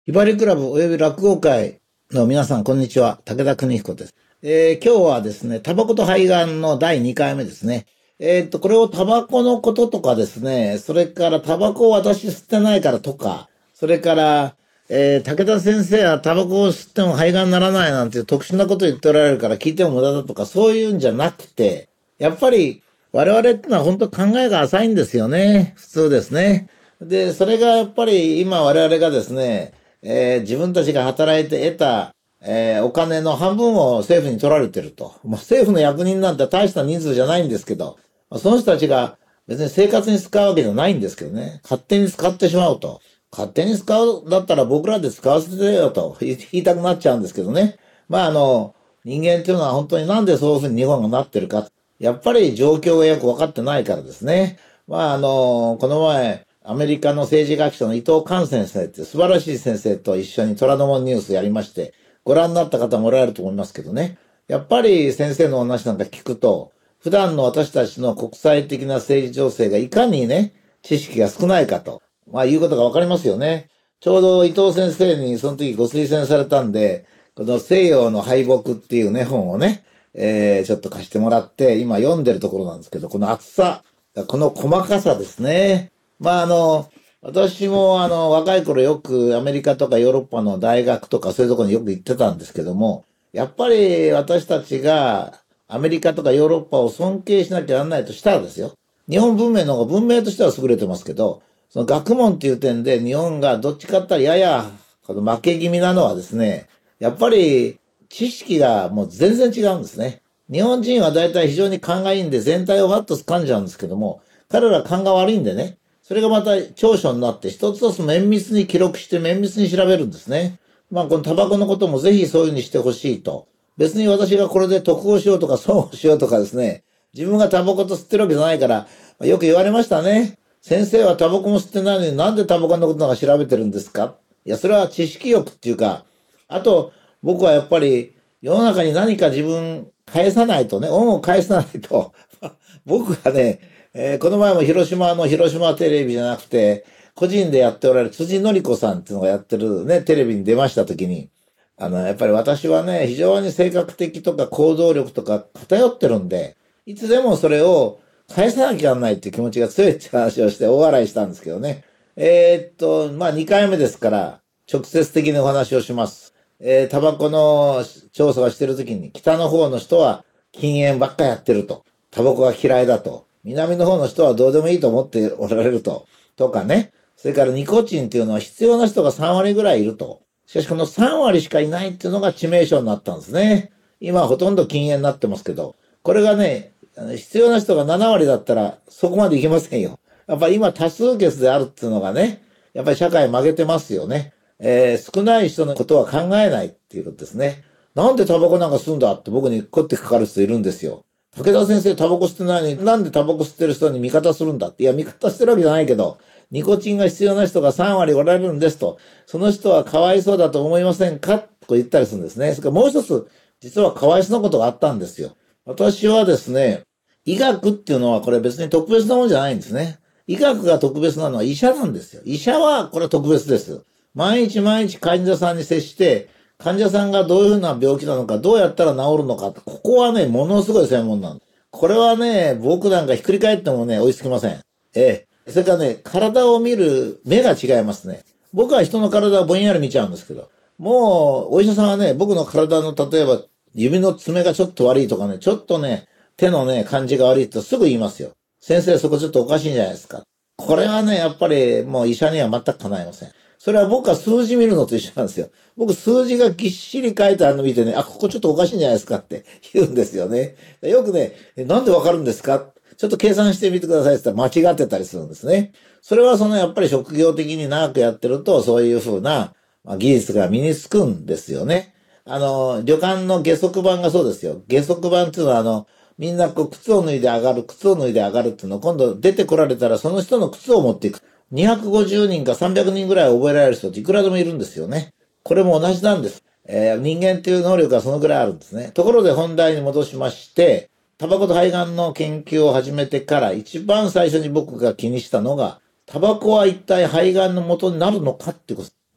ひばりクラブおよび落語会の皆さん、こんにちは。武田邦彦です。今日はですね、タバコと肺がんの第2回目ですね。これをタバコのこととかですね、それからタバコを私吸ってないからとか、それから、武田先生はタバコを吸っても肺がんにならないなんていう特殊なこと言っておられるから聞いても無駄だとか、そういうんじゃなくて、やっぱり我々ってのは本当考えが浅いんですよね。普通ですね。で、それがやっぱり今我々がですね、自分たちが働いて得た、お金の半分を政府に取られてると。政府の役人なんて大した人数じゃないんですけど、その人たちが別に生活に使うわけじゃないんですけどね。勝手に使ってしまうと。勝手に使うだったら僕らで使わせてよと言いたくなっちゃうんですけどね。人間っていうのは本当になんでそういうふうに日本がなってるか。やっぱり状況がよく分かってないからですね。この前、アメリカの政治学者の伊藤寛先生って素晴らしい先生と一緒に虎ノ門ニュースやりまして、ご覧になった方もおられると思いますけどね。やっぱり先生のお話なんか聞くと、普段の私たちの国際的な政治情勢がいかにね、知識が少ないかと、いうことがわかりますよね。ちょうど伊藤先生にその時ご推薦されたんで、この西洋の敗北っていうね、本をね、ちょっと貸してもらって、今読んでるところなんですけど、この厚さ、この細かさですね。私も若い頃よくアメリカとかヨーロッパの大学とかそういうところによく行ってたんですけども、やっぱり私たちがアメリカとかヨーロッパを尊敬しなきゃならないとしたらですよ。日本文明の方が文明としては優れてますけど、その学問っていう点で日本がどっちかって言ったらやや負け気味なのはですね、やっぱり知識がもう全然違うんですね。日本人は大体非常に勘がいいんで全体をわっと掴んじゃうんですけども、彼ら勘が悪いんでね、それがまた長所になって一つ一つ綿密に記録して綿密に調べるんですね。このタバコのこともぜひそういうふうにしてほしいと。別に私がこれで得をしようとか損をしようとかですね、自分がタバコと吸ってるわけじゃないから、よく言われましたね。先生はタバコも吸ってないのになんでタバコのことなんか調べてるんですか？いや、それは知識欲っていうか、あと僕はやっぱり世の中に何か自分返さないとね、恩を返さないと、僕はね、この前も広島テレビじゃなくて、個人でやっておられる辻典子さんっていうのがやってるね、テレビに出ましたときに、やっぱり私はね、非常に性格的とか行動力とか偏ってるんで、いつでもそれを返さなきゃならないっていう気持ちが強いって話をして大笑いしたんですけどね。2回目ですから、直接的にお話をします。タバコの調査をしてるときに、北の方の人は禁煙ばっかやってると。タバコが嫌いだと。南の方の人はどうでもいいと思っておられると。とかね。それからニコチンっていうのは必要な人が3割ぐらいいると。しかしこの3割しかいないっていうのが致命傷になったんですね。今はほとんど禁煙になってますけど。これがね、必要な人が7割だったらそこまでいけませんよ。やっぱり今多数決であるっていうのがね、やっぱり社会曲げてますよね。少ない人のことは考えないっていうことですね。なんでタバコなんか吸うんだって僕にこってかかる人いるんですよ。武田先生タバコ吸ってないのになんでタバコ吸ってる人に味方するんだって。いや、味方してるわけじゃないけど、ニコチンが必要な人が3割おられるんですと。その人はかわいそうだと思いませんかと言ったりするんですね。それからもう一つ、実はかわいそうなことがあったんですよ。私はですね、医学っていうのはこれ別に特別なものじゃないんですね。医学が特別なのは医者なんですよ。医者はこれは特別です。毎日毎日患者さんに接して、患者さんがどういうふうな病気なのか、どうやったら治るのか、ここはね、ものすごい専門なんです。これはね、僕なんかひっくり返ってもね、追いつきません。それからね、体を見る目が違いますね。僕は人の体をぼんやり見ちゃうんですけど、もう、お医者さんはね、僕の体の、例えば、指の爪がちょっと悪いとかね、ちょっとね、手のね、感じが悪いとすぐ言いますよ。先生、そこちょっとおかしいんじゃないですか。これはね、やっぱりもう医者には全く叶いません。それは僕は数字見るのと一緒なんですよ。僕数字がぎっしり書いてあるの見てね、ここちょっとおかしいんじゃないですかって言うんですよね。よくね、なんでわかるんですか？ちょっと計算してみてくださいって言ったら間違ってたりするんですね。それはやっぱり職業的に長くやってると、そういうふうな、技術が身につくんですよね。旅館の下足版がそうですよ。下足版っていうのはみんな靴を脱いで上がる、靴を脱いで上がるっていうのを今度出てこられたらその人の靴を持っていく。250人か300人ぐらい覚えられる人っていくらでもいるんですよね。これも同じなんです。人間っていう能力がそのぐらいあるんですね。ところで本題に戻しまして、タバコと肺がんの研究を始めてから一番最初に僕が気にしたのが、タバコは一体肺がんの元になるのかってこと。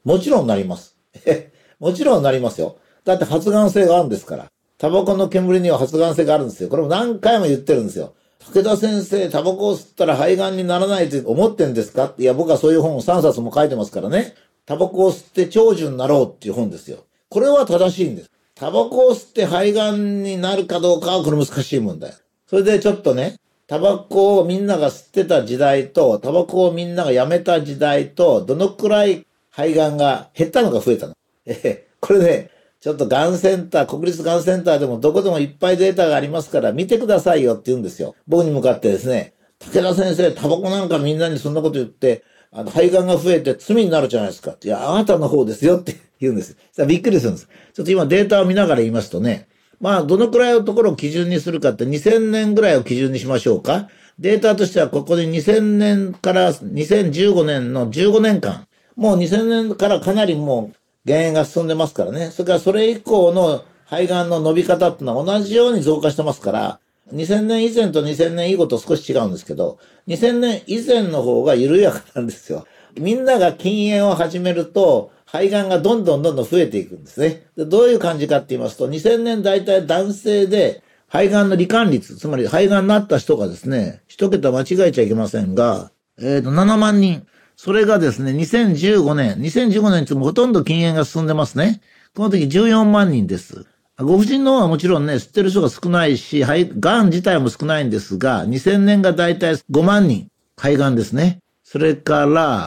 もちろんなります。もちろんなりますよ。だって発がん性があるんですから。タバコの煙には発がん性があるんですよ。これも何回も言ってるんですよ。武田先生、タバコを吸ったら肺がんにならないと思ってんですか？いや、僕はそういう本を3冊も書いてますからね。タバコを吸って長寿になろうっていう本ですよ。これは正しいんです。タバコを吸って肺がんになるかどうかはこれ難しい問題。それでちょっとね、タバコをみんなが吸ってた時代と、タバコをみんながやめた時代と、どのくらい肺がんが減ったのか増えたの。これね、ちょっとがんセンター、国立がんセンターでもどこでもいっぱいデータがありますから見てくださいよって言うんですよ。僕に向かってですね、武田先生、タバコなんかみんなにそんなこと言って、肺がんが増えて罪になるじゃないですか。いや、あなたの方ですよって言うんです。びっくりするんです。ちょっと今データを見ながら言いますとね、まあ、どのくらいのところを基準にするかって2000年ぐらいを基準にしましょうか。データとしてはここで2000年から2015年の15年間。もう2000年からかなりもう減塩が進んでますからね。それからそれ以降の肺がんの伸び方っていうのは同じように増加してますから、2000年以前と2000年以後と少し違うんですけど、2000年以前の方が緩やかなんですよ。みんなが禁煙を始めると、肺がんがどんどん増えていくんですね。でどういう感じかって言いますと、2000年大体男性で肺がんの罹患率、つまり肺がんになった人がですね、一桁間違えちゃいけませんが、7万人。それがですね、2015年につもほとんど禁煙が進んでますね。この時14万人です。ご婦人の方はもちろんね、吸ってる人が少ないし、がん自体も少ないんですが、2000年がだいたい5万人、肺がんですね。それから、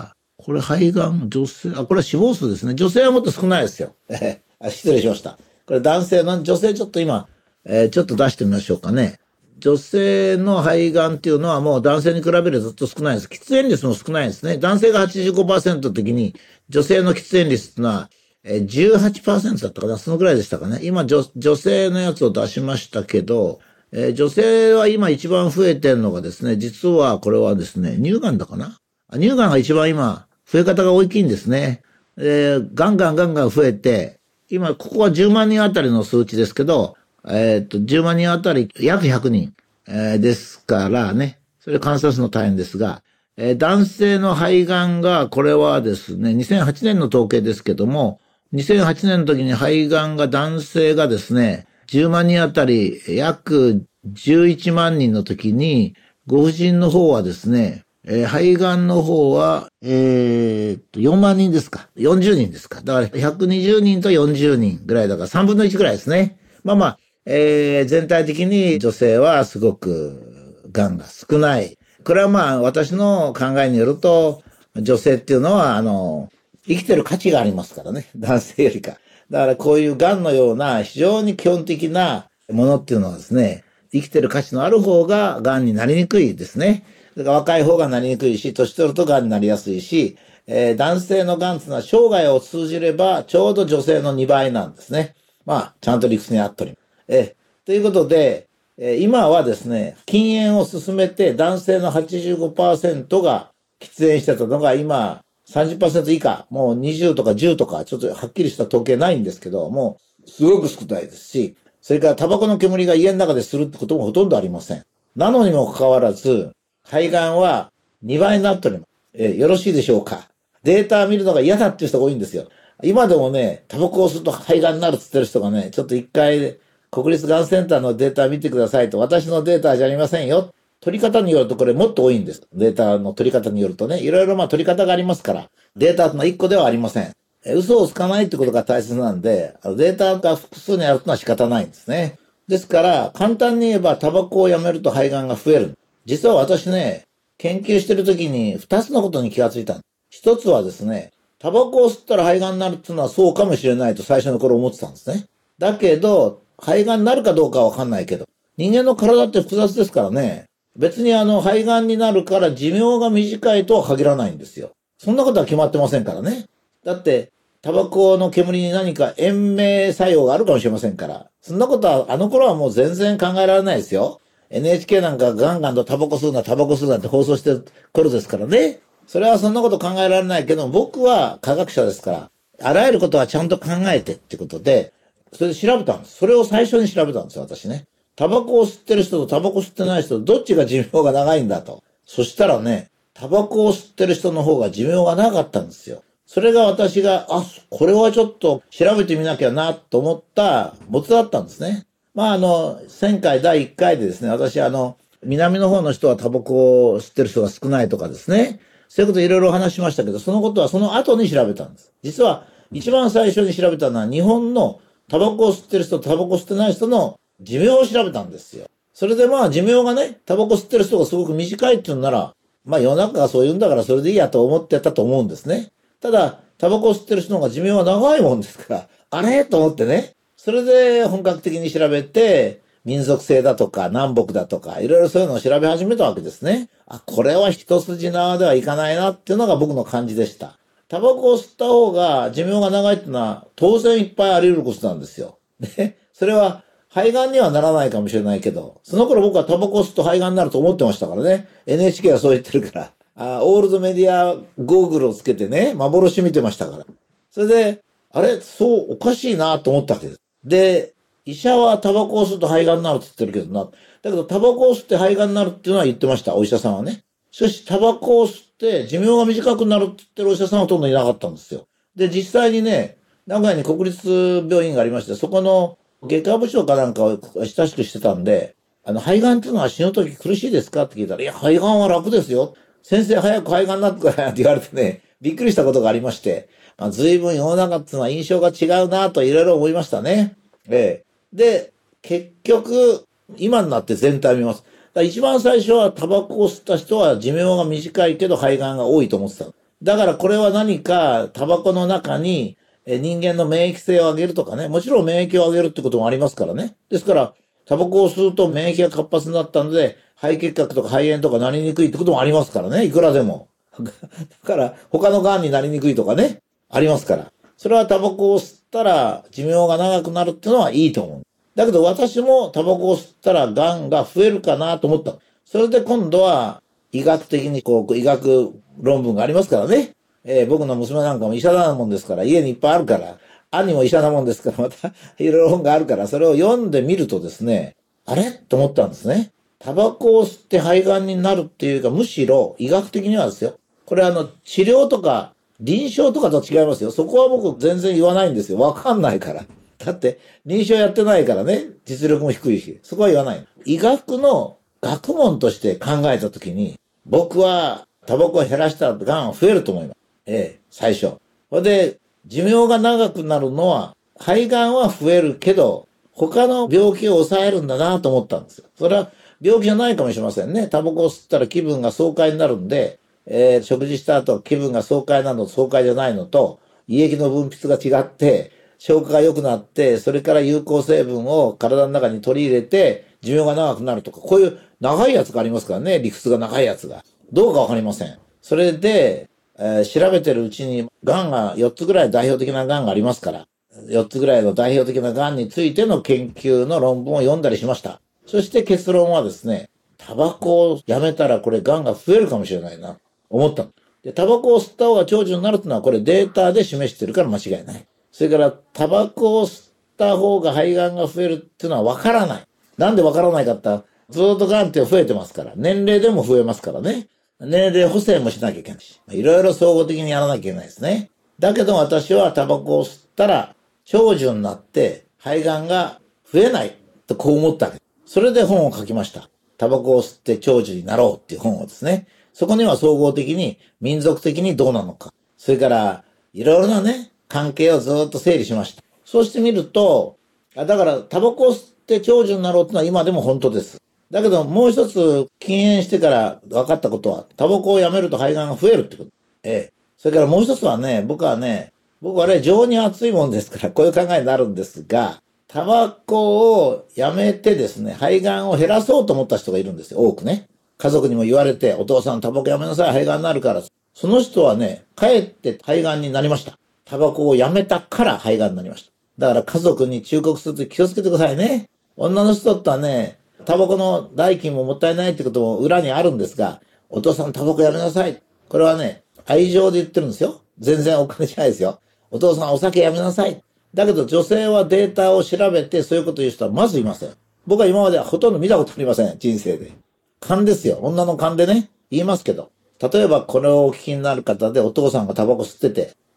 これ肺がん、女性、これは死亡数ですね。女性はもっと少ないですよ。失礼しました。これ男性の、女性ちょっと今、ちょっと出してみましょうかね。女性の肺がんっていうのはもう男性に比べるとずっと少ないです。喫煙率も少ないですね。男性が 85% の時に、女性の喫煙率っていうのは、18% だったかな、そのくらいでしたかね。今女性のやつを出しましたけど、女性は今一番増えてるのがですね、実はこれはですね、乳がんだかな。乳がんが一番今、増え方が大きいんですね。ガンガン増えて、今、ここは10万人あたりの数値ですけど、10万人あたり約100人、ですからね、それ観察するの大変ですが、男性の肺がんが、これはですね、2008年の統計ですけども、2008年の時に肺がんが男性がですね、10万人あたり約11万人の時に、ご婦人の方はですね、肺がんの方は、4万人ですか。40人ですか。だから120人と40人ぐらいだから3分の1ぐらいですね。全体的に女性はすごくがんが少ない。これは私の考えによると、女性っていうのは、生きてる価値がありますからね。男性よりか。だからこういうがんのような非常に基本的なものっていうのはですね、生きてる価値のある方ががんになりにくいですね。だから若い方がなりにくいし、年取るとがんになりやすいし、男性のがんっていうのは生涯を通じればちょうど女性の2倍なんですね。ちゃんと理屈にあっとります。ということで、今はですね、禁煙を進めて男性の 85% が喫煙してたのが今 30% 以下、もう20とか10とかちょっとはっきりした統計ないんですけど、もうすごく少ないですし、それからタバコの煙が家の中でするってこともほとんどありません。なのにもかかわらず、肺がんは2倍になっております。よろしいでしょうか。データ見るのが嫌だっていう人が多いんですよ。今でもね、タバコを吸うと肺がんになるって言ってる人がね、ちょっと一回国立がんセンターのデータ見てくださいと、私のデータじゃありませんよ。取り方によるとこれもっと多いんです。データの取り方によるとね、いろいろ取り方がありますから、データの1個ではありません。嘘をつかないってことが大切なんで、データが複数にあるのは仕方ないんですね。ですから、簡単に言えばタバコをやめると肺がんが増える。実は私ね、研究してる時に2つのことに気がついた。一つはですね、タバコを吸ったら肺がんになるっていうのはそうかもしれないと最初の頃思ってたんですね。だけど、肺がんになるかどうかはわかんないけど、人間の体って複雑ですからね、別に肺がんになるから寿命が短いとは限らないんですよ。そんなことは決まってませんからね。だって、タバコの煙に何か延命作用があるかもしれませんから。そんなことは、あの頃はもう全然考えられないですよ。NHK なんかガンガンとタバコ吸うなって放送してる頃ですからね。それはそんなこと考えられないけど、僕は科学者ですから、あらゆることはちゃんと考えてってことで、それで調べたんです。それを最初に調べたんですよ、私ね。タバコを吸ってる人とタバコ吸ってない人とどっちが寿命が長いんだと。そしたらね、タバコを吸ってる人の方が寿命が長かったんですよ。 それが私が、これはちょっと調べてみなきゃなと思った元だったんですね。1000回第1回でですね、私南の方の人はタバコを吸ってる人が少ないとかですね、そういうこといろいろお話しましたけど、そのことはその後に調べたんです。実は一番最初に調べたのは日本のタバコを吸ってる人、タバコ吸ってない人の寿命を調べたんですよ。それで寿命がね、タバコ吸ってる人がすごく短いっていうなら、世の中がそう言うんだからそれでいいやと思ってたと思うんですね。ただ、タバコを吸ってる人の方が寿命は長いもんですから、あれと思ってね。それで本格的に調べて、民族性だとか南北だとか、いろいろそういうのを調べ始めたわけですね。これは一筋縄ではいかないなっていうのが僕の感じでした。タバコを吸った方が寿命が長いっていうのは当然いっぱいあり得ることなんですよ。で、それは肺がんにはならないかもしれないけど、その頃僕はタバコを吸うと肺がんになると思ってましたからね。NHK はそう言ってるから。オールドメディアゴーグルをつけてね、幻見てましたから。それで、おかしいなと思ったわけです。で、医者はタバコを吸うと肺がんになるって言ってるけどな。だけどタバコを吸って肺がんになるっていうのは言ってました、お医者さんはね。しかしタバコを吸って寿命が短くなるって言ってるお医者さんはほとんどいなかったんですよ。で、実際にね、名古屋に国立病院がありまして、そこの外科部長かなんかを親しくしてたんで、肺がんっていうのは死ぬ時苦しいですかって聞いたら、いや、肺がんは楽ですよ。先生早く肺がんになってくれって言われてね、びっくりしたことがありまして、随分世の中っていうのは印象が違うなといろいろ思いましたね。で、結局、今になって全体を見ます。一番最初はタバコを吸った人は寿命が短いけど肺がんが多いと思ってた。だからこれは何かタバコの中に人間の免疫性を上げるとかね、もちろん免疫を上げるってこともありますからね。ですから、タバコを吸うと免疫が活発になったので、肺結核とか肺炎とかなりにくいってこともありますからね、いくらでも。だから、他の癌になりにくいとかね、ありますから。それはタバコを吸ったら寿命が長くなるっていうのはいいと思う。だけど私もタバコを吸ったら癌が増えるかなと思った。それで今度は医学的に医学論文がありますからね。僕の娘なんかも医者なもんですから、家にいっぱいあるから、兄も医者なもんですから、またいろいろ本があるから、それを読んでみるとですね、あれと思ったんですね。タバコを吸って肺がんになるっていうか、むしろ医学的にはですよ。これ治療とか臨床とかと違いますよ。そこは僕全然言わないんですよ。わかんないから。だって、臨床やってないからね、実力も低いし、そこは言わない。医学の学問として考えたときに、僕はタバコを減らしたら癌は増えると思います。最初。それで、寿命が長くなるのは、肺がんは増えるけど、他の病気を抑えるんだなと思ったんですよ。それは病気じゃないかもしれませんね。タバコを吸ったら気分が爽快になるんで、食事した後気分が爽快なのと爽快じゃないのと、胃液の分泌が違って、消化が良くなって、それから有効成分を体の中に取り入れて、寿命が長くなるとか、こういう長いやつがありますからね、理屈が長いやつが。どうかわかりません。それで、調べてるうちに、癌が4つぐらい代表的な癌がありますから、4つぐらいの代表的な癌についての研究の論文を読んだりしました。そして結論はですね、タバコをやめたらこれ癌が増えるかもしれないな、思った。で、タバコを吸った方が長寿になるってのはこれデータで示してるから間違いない。それから、タバコを吸った方が肺がんが増えるっていうのはわからない。なんでわからないかってずっと癌って増えてますから。年齢でも増えますからね。年齢補正もしなきゃいけないし。いろいろ総合的にやらなきゃいけないですね。だけど私はタバコを吸ったら長寿になって肺がんが増えないとこう思ったわけ。それで本を書きました。タバコを吸って長寿になろうっていう本をですね。そこには総合的に民族的にどうなのか。それからいろいろなね、関係をずっと整理しました。そうしてみると、だからタバコを吸って長寿になろうってのは今でも本当です。だけどもう一つ禁煙してから分かったことは、タバコをやめると肺がんが増えるってこと。それからもう一つはね、僕は情に熱いもんですから、こういう考えになるんですが、タバコをやめてですね、肺がんを減らそうと思った人がいるんですよ、多くね。家族にも言われて、お父さんタバコやめなさい、肺がんになるから。その人はね、かえって肺がんになりました。タバコをやめたから肺がんになりました。だから家族に忠告すると気をつけてくださいね。女の人ってはね、タバコの代金ももったいないってことも裏にあるんですが、お父さんタバコやめなさい。これはね、愛情で言ってるんですよ。全然お金じゃないですよ。お父さんお酒やめなさい。だけど女性はデータを調べてそういうこと言う人はまずいません。僕は今まではほとんど見たことありません。人生で。勘ですよ。女の勘でね、言いますけど。例えばこれをお聞きになる方でお父さんがタバコ吸ってて、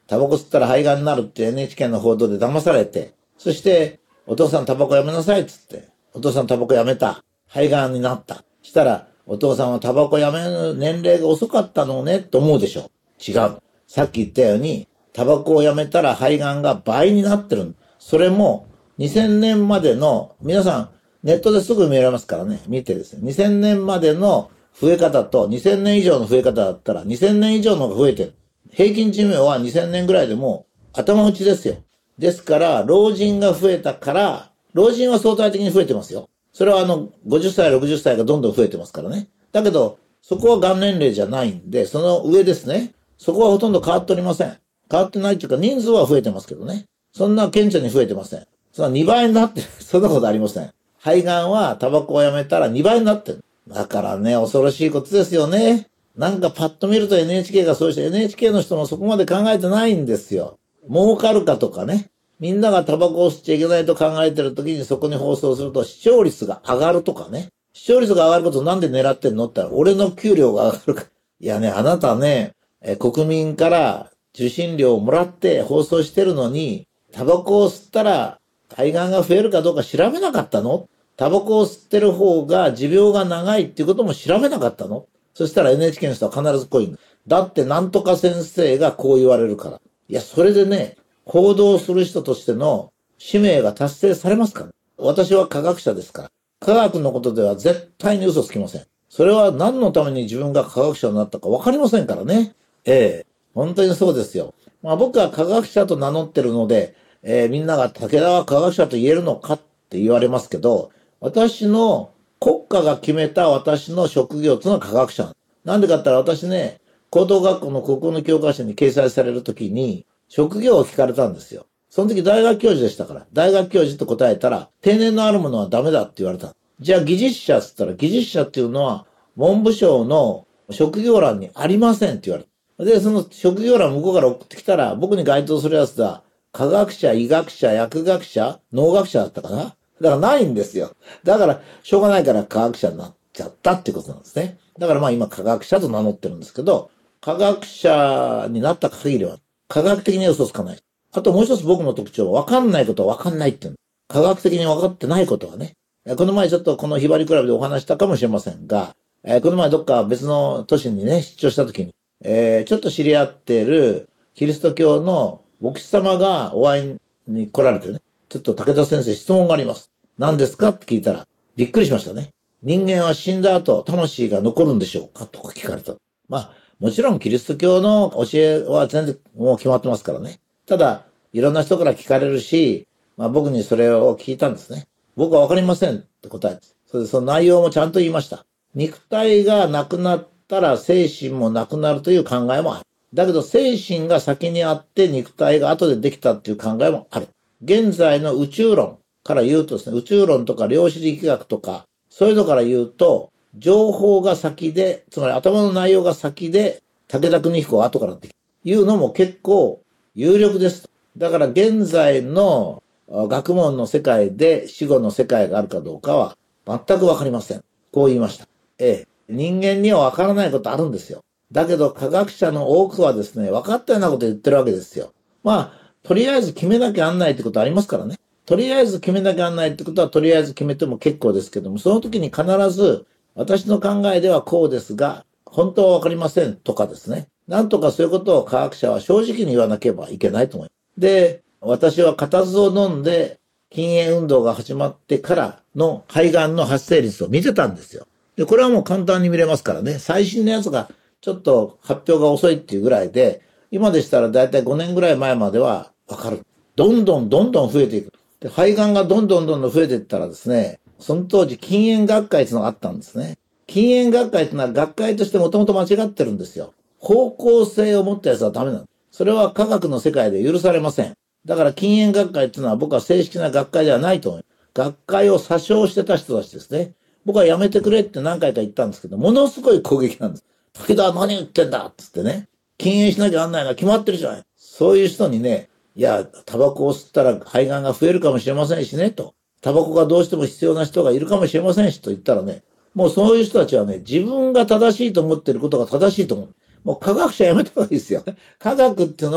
タバコ吸ったら肺がんになるって NHK の報道で騙されて、そして、お父さんタバコやめなさいっつって、お父さんタバコやめた。肺がんになった。したら、お父さんはタバコやめる年齢が遅かったのね、と思うでしょ。違う。さっき言ったように、タバコをやめたら肺がんが倍になってる。それも、2000年までの、皆さん、ネットですぐ見られますからね、見てですね。2000年までの増え方と2000年以上の増え方だったら、2000年以上の方が増えてる。平均寿命は2000年ぐらいでも頭打ちですよ。ですから、老人が増えたから、老人は相対的に増えてますよ。それは50歳、60歳がどんどん増えてますからね。だけど、そこは元年齢じゃないんで、その上ですね。そこはほとんど変わっておりません。変わってないっていうか、人数は増えてますけどね。そんな顕著に増えてません。そんな2倍になってる。そんなことありません。肺がんはタバコをやめたら2倍になってる。だからね、恐ろしいことですよね。なんかパッと見ると NHK がそうして、NHK の人もそこまで考えてないんですよ。儲かるかとかね。みんながタバコを吸っちゃいけないと考えてる時にそこに放送すると視聴率が上がるとかね。視聴率が上がることをなんで狙ってんのって言ったら、俺の給料が上がるか。いやね、あなたね、国民から受信料をもらって放送してるのに、タバコを吸ったら肺がんが増えるかどうか調べなかったの？タバコを吸ってる方が持病が長いっていうことも調べなかったの？そしたら NHK の人は必ずこう言う。だってなんとか先生がこう言われるから。いや、それでね、行動する人としての使命が達成されますかね？私は科学者ですから。科学のことでは絶対に嘘つきません。それは何のために自分が科学者になったか分かりませんからね。本当にそうですよ。まあ僕は科学者と名乗ってるので、みんなが武田は科学者と言えるのかって言われますけど、私の国家が決めた私の職業というのは科学者。なんでかって言ったら私ね、高等学校の国語の教科書に掲載されるときに、職業を聞かれたんですよ。その時大学教授でしたから、大学教授と答えたら、定年のあるものはダメだって言われた。じゃあ技術者って言ったら、技術者っていうのは、文部省の職業欄にありませんって言われた。で、その職業欄向こうから送ってきたら、僕に該当するやつだ。科学者、医学者、薬学者、農学者だったかな？だからないんですよ。だから、しょうがないから科学者になっちゃったっていうことなんですね。だからまあ今科学者と名乗ってるんですけど、科学者になった限りは、科学的に嘘つかない。あともう一つ僕の特徴は、分かんないことは分かんないっていうの。科学的に分かってないことはね。この前ちょっとこのひばりクラブでお話したかもしれませんが、この前どっか別の都市にね、出張した時に、ちょっと知り合っているキリスト教の牧師様がお会いに来られてね、ちょっと武田先生質問があります。何ですかって聞いたら、びっくりしましたね。人間は死んだ後、魂が残るんでしょうかとか聞かれた。まあ、もちろんキリスト教の教えは全然もう決まってますからね。ただ、いろんな人から聞かれるし、まあ僕にそれを聞いたんですね。僕はわかりませんって答えて。それでその内容もちゃんと言いました。肉体がなくなったら精神もなくなるという考えもある。だけど精神が先にあって肉体が後でできたっていう考えもある。現在の宇宙論から言うとですね、宇宙論とか量子力学とか、そういうのから言うと、情報が先で、つまり頭の内容が先で、武田邦彦は後からっていうのも結構有力です。だから現在の学問の世界で死後の世界があるかどうかは全くわかりません。こう言いました。人間にはわからないことあるんですよ。だけど科学者の多くはですね、分かったようなこと言ってるわけですよ。まあ、とりあえず決めなきゃなんないってことありますからね。とりあえず決めなきゃなんないってことはとりあえず決めても結構ですけども、その時に必ず私の考えではこうですが、本当はわかりませんとかですね。なんとかそういうことを科学者は正直に言わなければいけないと思います。で、私は固唾を飲んで禁煙運動が始まってからの肺がんの発生率を見てたんですよ。で、これはもう簡単に見れますからね。最新のやつがちょっと発表が遅いっていうぐらいで、今でしたらだいたい5年ぐらい前まではわかる。どんどん増えていく。で、肺がんがどんどん増えていったらですね、その当時禁煙学会っていうのがあったんですね。禁煙学会っていうのは学会としてもともと間違ってるんですよ。方向性を持ったやつはダメなの。それは科学の世界で許されません。だから禁煙学会っていうのは僕は正式な学会ではないと思う。学会を詐称してた人たちですね。僕はやめてくれって何回か言ったんですけど、ものすごい攻撃なんです。武田は何言ってんだっつってね。禁煙しなきゃなんないのは決まってるじゃない。そういう人にね、いや、タバコを吸ったら肺がんが増えるかもしれませんしね、と。タバコがどうしても必要な人がいるかもしれませんし、と言ったらね、もうそういう人たちはね、自分が正しいと思っていることが正しいと思う。もう科学者やめた方がいいですよ。科学っていうのは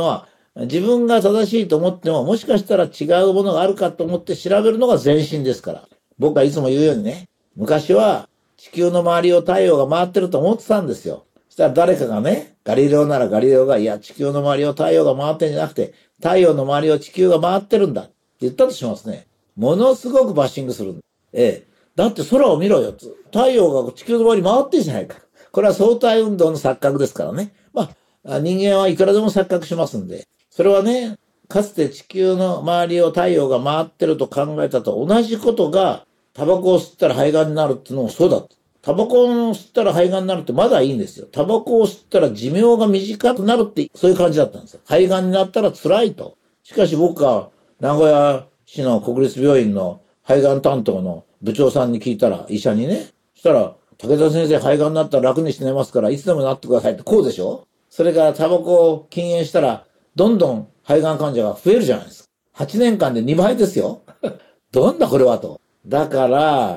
自分が正しいと思っても、もしかしたら違うものがあるかと思って調べるのが前進ですから。僕はいつも言うようにね、昔は地球の周りを太陽が回ってると思ってたんですよ。そしたら誰かがね、ガリレオならガリレオが、いや、地球の周りを太陽が回ってんじゃなくて、太陽の周りを地球が回ってるんだって言ったとしますね。ものすごくバッシングする。だって空を見ろよ。太陽が地球の周り回ってるじゃないか。これは相対運動の錯覚ですからね。人間はいくらでも錯覚しますんで。それはね、かつて地球の周りを太陽が回ってると考えたと同じことが、タバコを吸ったら肺がんになるっていうのもそうだ。タバコを吸ったら肺がんになるってまだいいんですよ。タバコを吸ったら寿命が短くなるって、そういう感じだったんですよ。肺がんになったら辛いと。しかし僕が名古屋市の国立病院の肺がん担当の部長さんに聞いたら、医者にね、そしたら、武田先生肺がんになったら楽にして寝ますから、いつでもなってくださいってこうでしょ。それからタバコを禁煙したら、どんどん肺がん患者が増えるじゃないですか。8年間で2倍ですよ。どんだこれはと。だから、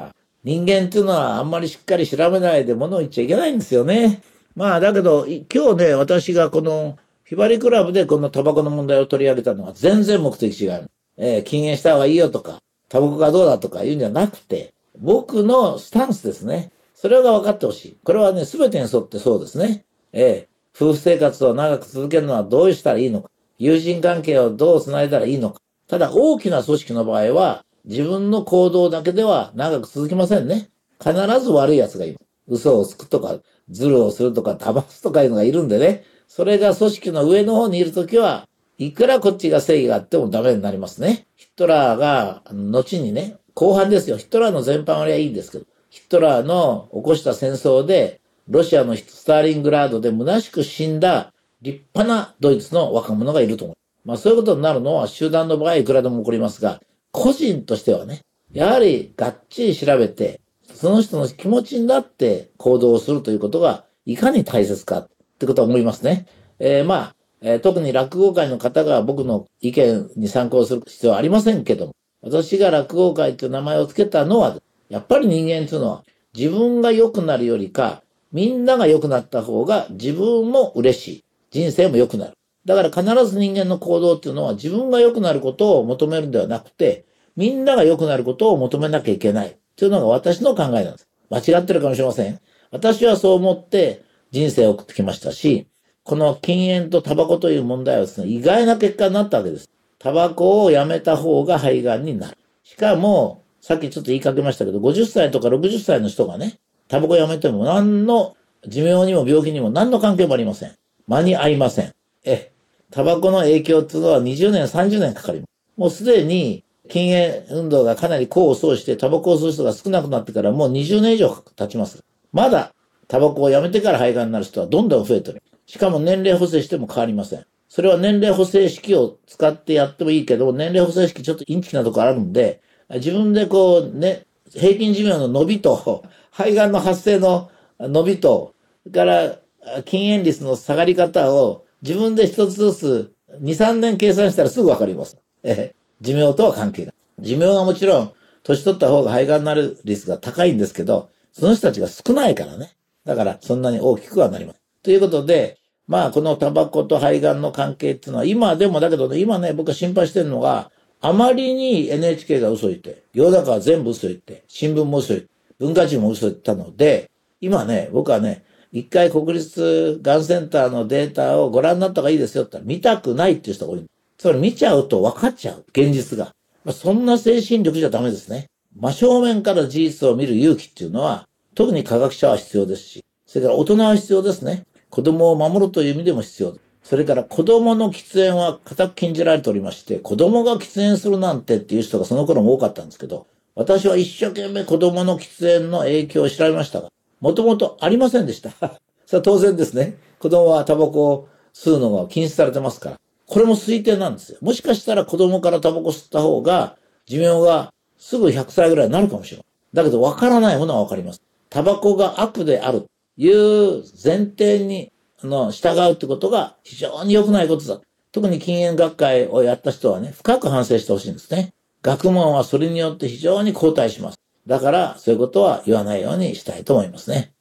人間っていうのはあんまりしっかり調べないで物を言っちゃいけないんですよね。だけど、今日ね、私がこの、ひばりクラブでこのタバコの問題を取り上げたのは全然目的違う。禁煙した方がいいよとか、タバコがどうだとか言うんじゃなくて、僕のスタンスですね。それが分かってほしい。これはね、すべてに沿ってそうですね。夫婦生活を長く続けるのはどうしたらいいのか。友人関係をどう繋いだらいいのか。ただ大きな組織の場合は、自分の行動だけでは長く続きませんね。必ず悪い奴がいる。嘘をつくとか、ズルをするとか、騙すとかいうのがいるんでね。それが組織の上の方にいるときは、いくらこっちが正義があってもダメになりますね。ヒトラーが、後にね、後半ですよ。ヒトラーの全般はいいんですけど、ヒトラーの起こした戦争で、ロシアのスターリングラードで虚しく死んだ立派なドイツの若者がいると思う。そういうことになるのは集団の場合いくらでも起こりますが、個人としてはね、やはりがっちり調べて、その人の気持ちになって行動をするということがいかに大切かってことは思いますね。特に落語界の方が僕の意見に参考する必要はありませんけども、私が落語界という名前を付けたのは、やっぱり人間というのは自分が良くなるよりか、みんなが良くなった方が自分も嬉しい。人生も良くなる。だから必ず人間の行動っていうのは自分が良くなることを求めるんではなくて、みんなが良くなることを求めなきゃいけない。っていうのが私の考えなんです。間違ってるかもしれません。私はそう思って人生を送ってきましたし、この禁煙とタバコという問題はですね、意外な結果になったわけです。タバコをやめた方が肺がんになる。しかも、さっきちょっと言いかけましたけど、50歳とか60歳の人がね、タバコやめても何の寿命にも病気にも何の関係もありません。間に合いません。タバコの影響っていうのは20年、30年かかります。もうすでに禁煙運動がかなり功を奏してタバコを吸う人が少なくなってからもう20年以上経ちます。まだタバコをやめてから肺がんになる人はどんどん増えてる。しかも年齢補正しても変わりません。それは年齢補正式を使ってやってもいいけど、年齢補正式ちょっとインチキなとこあるんで、自分で平均寿命の伸びと、肺がんの発生の伸びと、それから禁煙率の下がり方を自分で一つずつ2、3年計算したらすぐわかります。寿命とは関係ない。寿命はもちろん、年取った方が肺がんになる率が高いんですけど、その人たちが少ないからね。だから、そんなに大きくはなりません。ということで、このタバコと肺がんの関係っていうのは、今でもだけどね、今ね、僕が心配してるのが、あまりに NHK が嘘言って、世の中は全部嘘言って、新聞も嘘言って、文化人も嘘言ったので、今ね、僕はね、一回国立がんセンターのデータをご覧になった方がいいですよって言ったら、見たくないっていう人が多い。それ見ちゃうと分かっちゃう。現実が。そんな精神力じゃダメですね。真正面から事実を見る勇気っていうのは、特に科学者は必要ですし、それから大人は必要ですね。子供を守るという意味でも必要。それから子供の喫煙は固く禁じられておりまして、子供が喫煙するなんてっていう人がその頃も多かったんですけど、私は一生懸命子供の喫煙の影響を調べましたが、もともとありませんでした。それは当然ですね。子供はタバコを吸うのが禁止されてますから。これも推定なんですよ。もしかしたら子供からタバコ吸った方が、寿命がすぐ100歳ぐらいになるかもしれない。だけど分からないものは分かります。タバコが悪であるという前提に従うってことが非常に良くないことだ。特に禁煙学会をやった人はね、深く反省してほしいんですね。学問はそれによって非常に後退します。だからそういうことは言わないようにしたいと思いますね。